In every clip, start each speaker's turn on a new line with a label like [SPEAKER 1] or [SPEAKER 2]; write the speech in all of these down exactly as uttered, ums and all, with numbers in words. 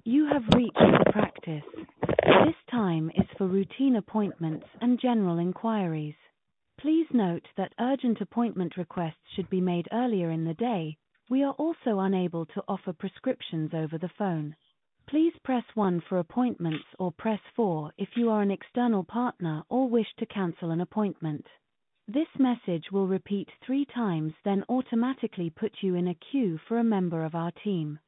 [SPEAKER 1] You have reached the practice. This time is for routine appointments and general inquiries. Please note that urgent appointment requests should be made earlier in the day. We are also unable to offer prescriptions over the phone. Please press one for appointments or press four if you are an external partner or wish to cancel an appointment. This message will repeat three times, then automatically put you in a queue for a member of our team.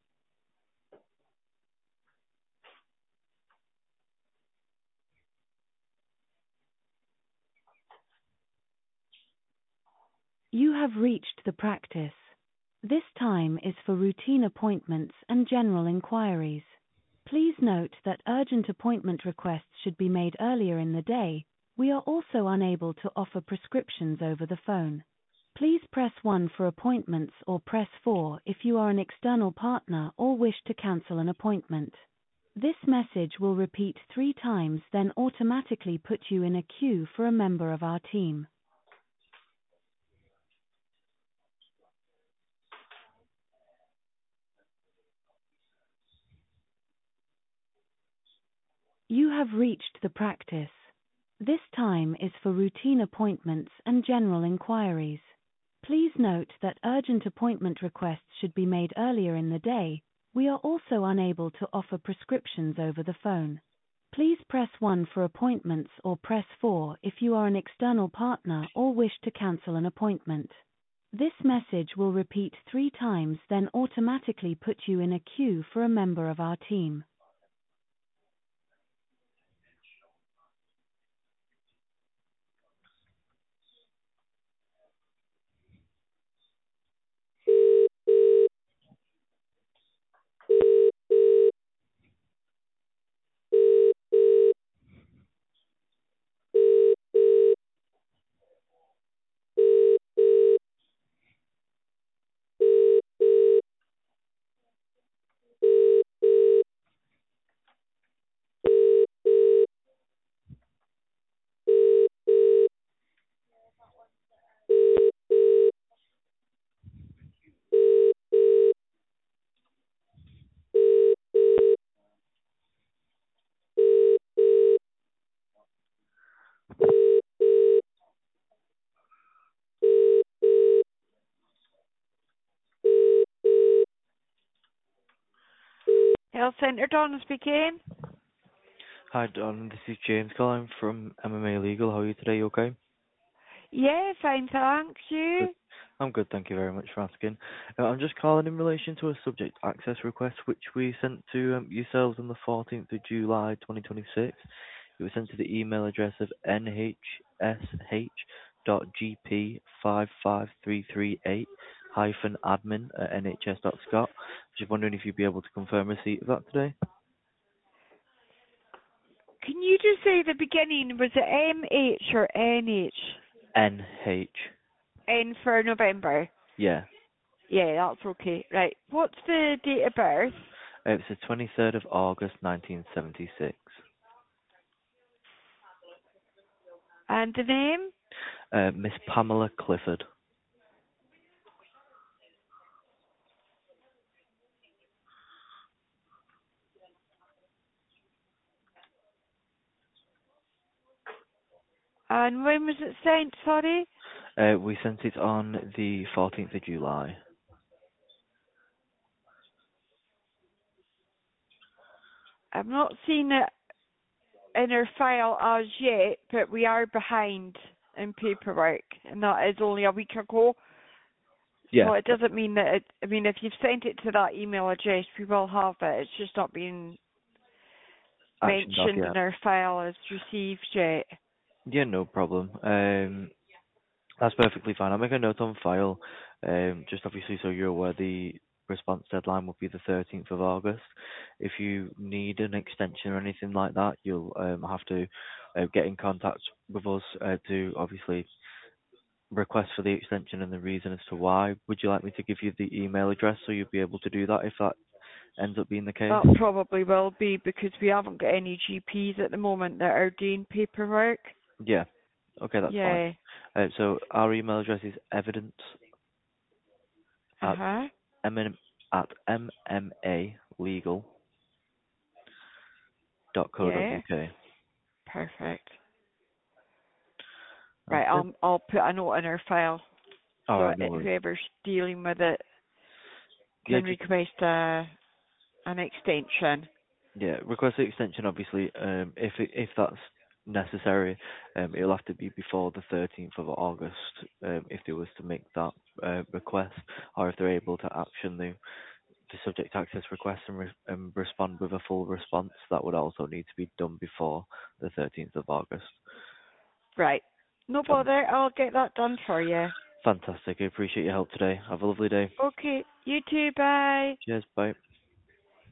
[SPEAKER 1] You have reached the practice. This time is for routine appointments and general inquiries. Please note that urgent appointment requests should be made earlier in the day. We are also unable to offer prescriptions over the phone. Please press one for appointments or press four if you are an external partner or wish to cancel an appointment. This message will repeat three times, then automatically put you in a queue for a member of our team. You have reached the practice. This time is for routine appointments and general inquiries. Please note that urgent appointment requests should be made earlier in the day. We are also unable to offer prescriptions over the phone. Please press one for appointments or press four if you are an external partner or wish to cancel an appointment. This message will repeat three times, then automatically put you in a queue for a member of our team.
[SPEAKER 2] Health Centre, Donna speaking.
[SPEAKER 3] Hi, Don. This is James calling from M M A Legal. How are you today? You okay?
[SPEAKER 2] Yeah, fine, thanks.
[SPEAKER 3] Good.
[SPEAKER 2] You?
[SPEAKER 3] I'm good, thank you very much for asking. Uh, I'm just calling in relation to a subject access request which we sent to um, yourselves on the fourteenth of July twenty twenty-six. It was sent to the email address of n h s h dot g p five five three three eight hyphen admin at n h s dot scot. Just wondering if you'd be able to confirm receipt of that today.
[SPEAKER 2] Can you just say the beginning? Was it M H or N H?
[SPEAKER 3] N H.
[SPEAKER 2] N for November.
[SPEAKER 3] Yeah.
[SPEAKER 2] Yeah, that's okay. Right. What's the date of birth?
[SPEAKER 3] Uh, It's the twenty-third of August nineteen seventy-six.
[SPEAKER 2] And the name?
[SPEAKER 3] Uh, Miss Pamela Clifford.
[SPEAKER 2] And when was it sent, sorry?
[SPEAKER 3] Uh, we sent it on the fourteenth of July.
[SPEAKER 2] I've not seen it in our file as yet, but we are behind in paperwork, and that is only a week ago.
[SPEAKER 3] Yeah.
[SPEAKER 2] So it doesn't mean that it, I mean, if you've sent it to that email address, we will have it. It's just not been
[SPEAKER 3] Action doc,
[SPEAKER 2] mentioned
[SPEAKER 3] yeah.
[SPEAKER 2] in our file as received yet.
[SPEAKER 3] Yeah, no problem. Um, that's perfectly fine. I'll make a note on file. Um, just obviously so you're aware the response deadline will be the thirteenth of August. If you need an extension or anything like that, you'll um, have to uh, get in contact with us uh, to obviously request for the extension and the reason as to why. Would you like me to give you the email address so you'll be able to do that if that ends up being the case?
[SPEAKER 2] That probably will be because we haven't got any G Ps at the moment that are doing paperwork.
[SPEAKER 3] Yeah. Okay, that's
[SPEAKER 2] Yeah.
[SPEAKER 3] fine. Uh, so our email address is evidence
[SPEAKER 2] Uh
[SPEAKER 3] at
[SPEAKER 2] huh.
[SPEAKER 3] m at m m a legal dot co dot
[SPEAKER 2] Yeah.
[SPEAKER 3] uk.
[SPEAKER 2] Perfect. Right,
[SPEAKER 3] Okay.
[SPEAKER 2] I'll I'll put a note in our file
[SPEAKER 3] All
[SPEAKER 2] so
[SPEAKER 3] right, no
[SPEAKER 2] it,
[SPEAKER 3] worries.
[SPEAKER 2] whoever's dealing with it
[SPEAKER 3] Yeah,
[SPEAKER 2] can
[SPEAKER 3] just
[SPEAKER 2] request a an extension.
[SPEAKER 3] yeah, request the extension. Obviously, um, if it, if that's necessary, um, it'll have to be before the thirteenth of August. Um, if they was to make that uh, request, or if they're able to action the the subject access request and, re- and respond with a full response, that would also need to be done before the thirteenth of August.
[SPEAKER 2] Right. No
[SPEAKER 3] Fan-
[SPEAKER 2] bother, I'll get that done for you.
[SPEAKER 3] Fantastic. I appreciate your help today. Have a lovely day.
[SPEAKER 2] Okay, you too, bye.
[SPEAKER 3] Cheers. Bye.